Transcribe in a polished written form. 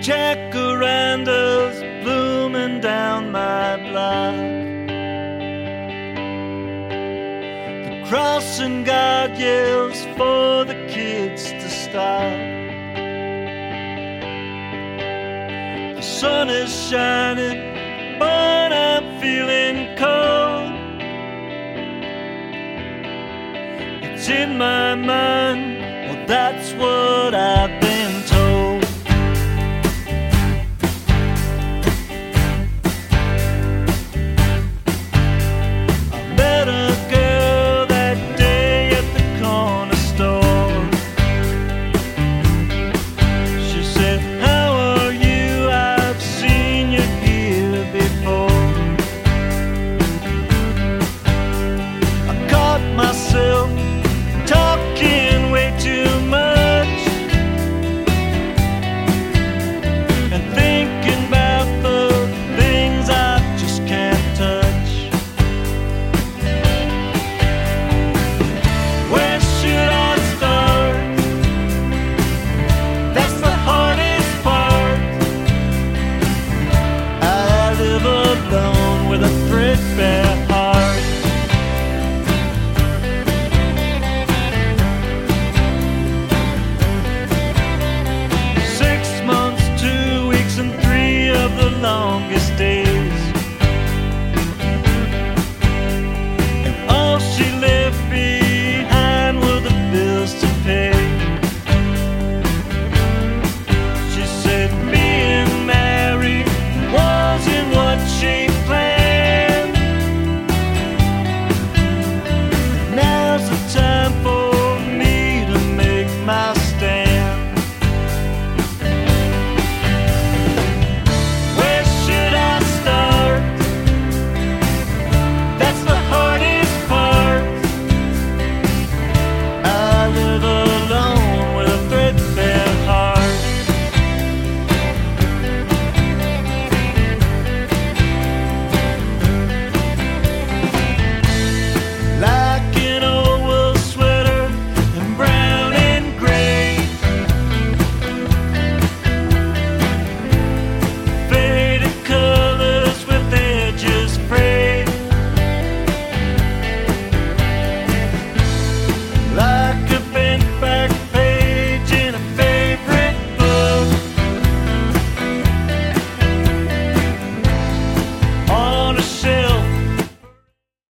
Jacarandas blooming down my block. The crossing guard yells for the kids to stop. The sun is shining, but I'm feeling cold. It's in my mind, well that's what I've been.